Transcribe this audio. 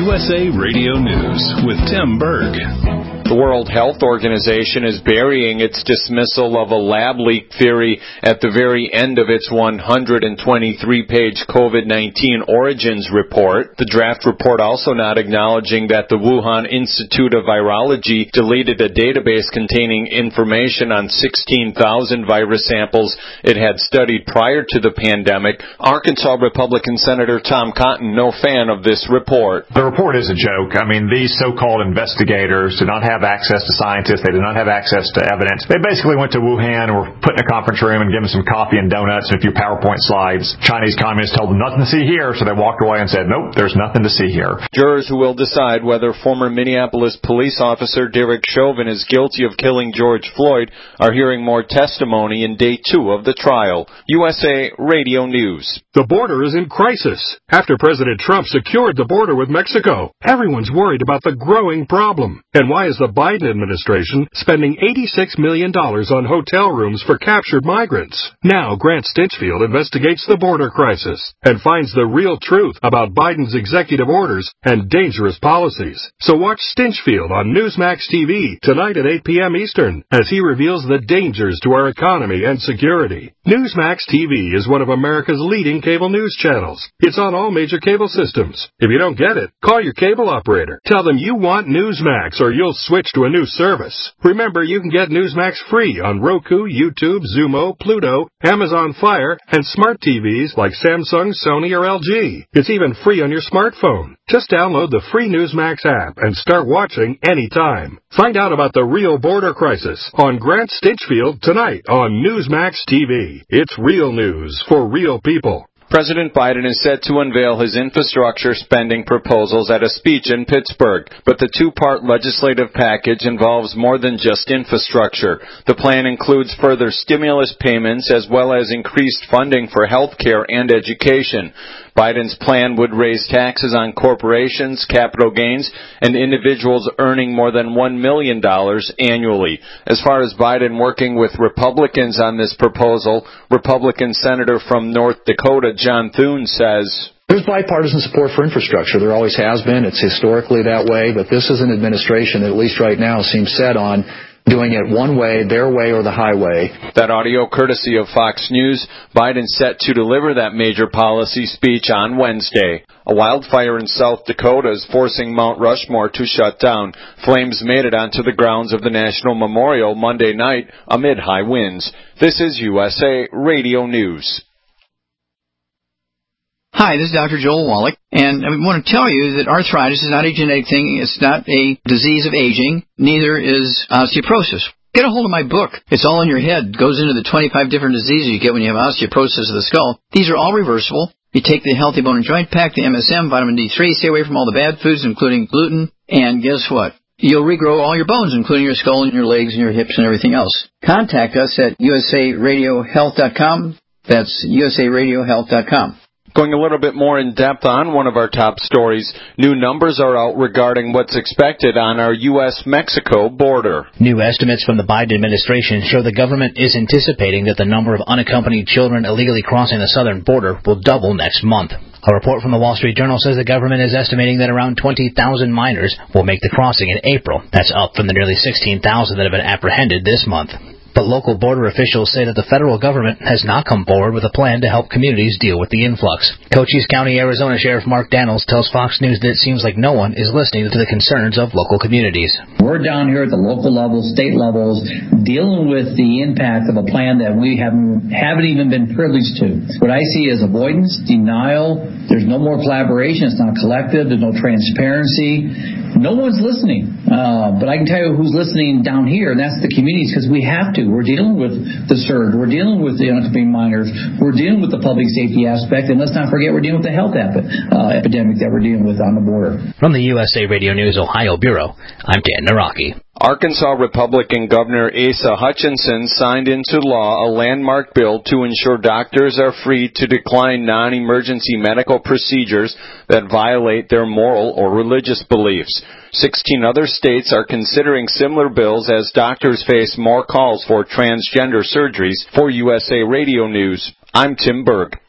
USA Radio News with Tim Berg. The World Health Organization is burying its dismissal of a lab leak theory at the very end of its 123-page COVID-19 origins report. The draft report also not acknowledging that the Wuhan Institute of Virology deleted a database containing information on 16,000 virus samples it had studied prior to the pandemic. Arkansas Republican Senator Tom Cotton, no fan of this report. The report is a joke. I mean, these so-called investigators did not have access to scientists. They did not have access to evidence. They basically went to Wuhan and were put in a conference room and given some coffee and donuts and a few PowerPoint slides. Chinese communists told them nothing to see here, so they walked away and said, nope, there's nothing to see here. Jurors who will decide whether former Minneapolis police officer Derek Chauvin is guilty of killing George Floyd are hearing more testimony in day 2 of the trial. USA Radio News. The border is in crisis. After President Trump secured the border with Mexico, everyone's worried about the growing problem. And why is the Biden administration spending $86 million on hotel rooms for captured migrants? Now Grant Stinchfield investigates the border crisis and finds the real truth about Biden's executive orders and dangerous policies. So watch Stinchfield on Newsmax TV tonight at 8 p.m. Eastern as he reveals the dangers to our economy and security. Newsmax TV is one of America's leading cable news channels. It's on all major cable systems. If you don't get it, call your cable operator. Tell them you want Newsmax or you'll switch to a new service. Remember, you can get Newsmax free on Roku, YouTube, Xumo, Pluto, Amazon Fire, and smart TVs like Samsung, Sony, or LG. It's even free on your smartphone. Just download the free Newsmax app and start watching anytime. Find out about the real border crisis on Grant Stinchfield tonight on Newsmax TV. It's real news for real people. President Biden is set to unveil his infrastructure spending proposals at a speech in Pittsburgh, but the 2-part legislative package involves more than just infrastructure. The plan includes further stimulus payments as well as increased funding for health care and education. Biden's plan would raise taxes on corporations, capital gains, and individuals earning more than $1 million annually. As far as Biden working with Republicans on this proposal, Republican Senator from North Dakota John Thune says, there's bipartisan support for infrastructure. There always has been. It's historically that way. But this is an administration that, at least right now, seems set on doing it one way, their way, or the highway. That audio courtesy of Fox News. Biden set to deliver that major policy speech on Wednesday. A wildfire in South Dakota is forcing Mount Rushmore to shut down. Flames made it onto the grounds of the National Memorial Monday night amid high winds. This is USA Radio News. Hi, this is Dr. Joel Wallach, and I want to tell you that arthritis is not a genetic thing. It's not a disease of aging. Neither is osteoporosis. Get a hold of my book. It's all in your head. It goes into the 25 different diseases you get when you have osteoporosis of the skull. These are all reversible. You take the Healthy Bone and Joint Pack, the MSM, vitamin D3, stay away from all the bad foods, including gluten, and guess what? You'll regrow all your bones, including your skull and your legs and your hips and everything else. Contact us at usaradiohealth.com. That's usaradiohealth.com. Going a little bit more in depth on one of our top stories, new numbers are out regarding what's expected on our U.S.-Mexico border. New estimates from the Biden administration show the government is anticipating that the number of unaccompanied children illegally crossing the southern border will double next month. A report from the Wall Street Journal says the government is estimating that around 20,000 minors will make the crossing in April. That's up from the nearly 16,000 that have been apprehended this month. But local border officials say that the federal government has not come forward with a plan to help communities deal with the influx. Cochise County, Arizona Sheriff Mark Daniels tells Fox News that it seems like no one is listening to the concerns of local communities. We're down here at the local levels, state levels, dealing with the impact of a plan that we haven't even been privileged to. What I see is avoidance, denial. There's no more collaboration. It's not collective. There's no transparency. No one's listening. But I can tell you who's listening down here, and that's the communities, because we have to. We're dealing with the surge. We're dealing with the unaccompanied minors. We're dealing with the public safety aspect. And let's not forget we're dealing with the health epidemic that we're dealing with on the border. From the USA Radio News Ohio Bureau, I'm Dan Naraki. Arkansas Republican Governor Asa Hutchinson signed into law a landmark bill to ensure doctors are free to decline non-emergency medical procedures that violate their moral or religious beliefs. 16 other states are considering similar bills as doctors face more calls for transgender surgeries. For USA Radio News, I'm Tim Berg.